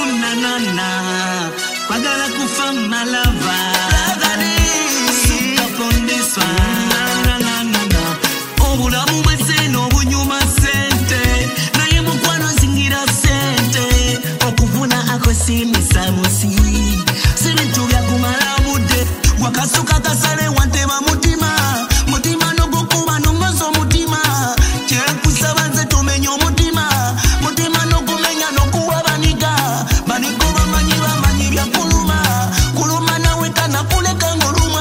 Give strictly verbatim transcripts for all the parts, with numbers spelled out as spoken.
na na na kwagala kufa malava sukapondeswa na na na na obulamu bweseno obunyuma sente naye mukwano zingira sente okuvuna akosimisa musi sibintu byakumala budde wakasuka kasale wanteba mutima mutima nogukuba nongozo mutima kyekusaba nze tumenye omutima mutima nogumenya nokuwa baniga banigo bamanyi bamanyi byakuluma kuluma nawe kana kuleka ngoluma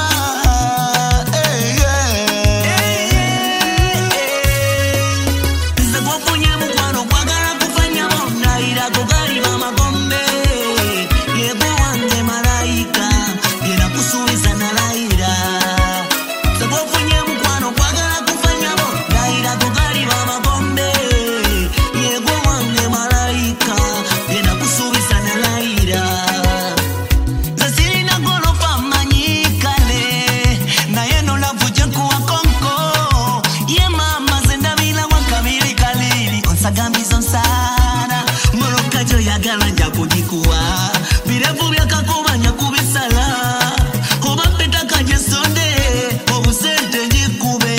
nze gwofunye mukwano kwagala kufanya mondaira gogali bamagombe yego wange malaika yena kusubiza nalaira nze gwofunye mukwano kwagala kufanya mondaira gogali bamagombe yego wange malaika yena kusubiza nalaira zasirina golofa manyikale naye nolavuja kuwa konko ye mama zendabila wakabili kalili onsagambizo nsana molokajo yagala nja kujikuwa birevu byakakubanya kubisala oba peta kajesonde obusente njikube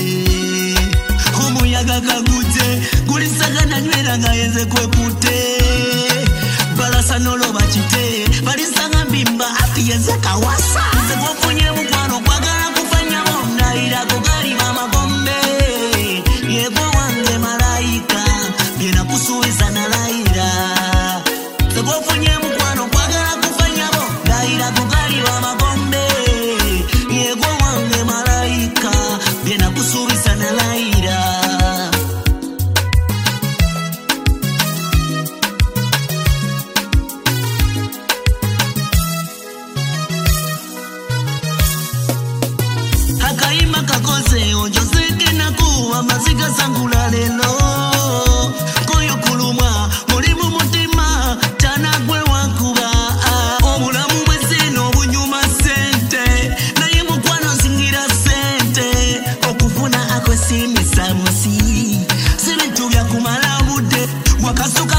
omuyaga kagute gulisagana nywera nga yenze kwekute balasa noloba kite balisanga mbimba ati yenze kawasa nze gwofunye mukwano kwagala kufanya mondaira gogali bamagombe yego wange malaika byena kusubiza nalaira nze gwofunye mukwano kwagala kufanya mondaira gogali bamagombe yego wange malaika byena kusubiza nalaira akaima kakoze ojozeke nakuwa maziga sangula lelo koyo kulumwa mulimu mutima tanagwe wankuba obulamu bweseno obunyuma sente naye mukwano zingira sente okufuna akosimisa musi sibintu byakumala budde wakasuka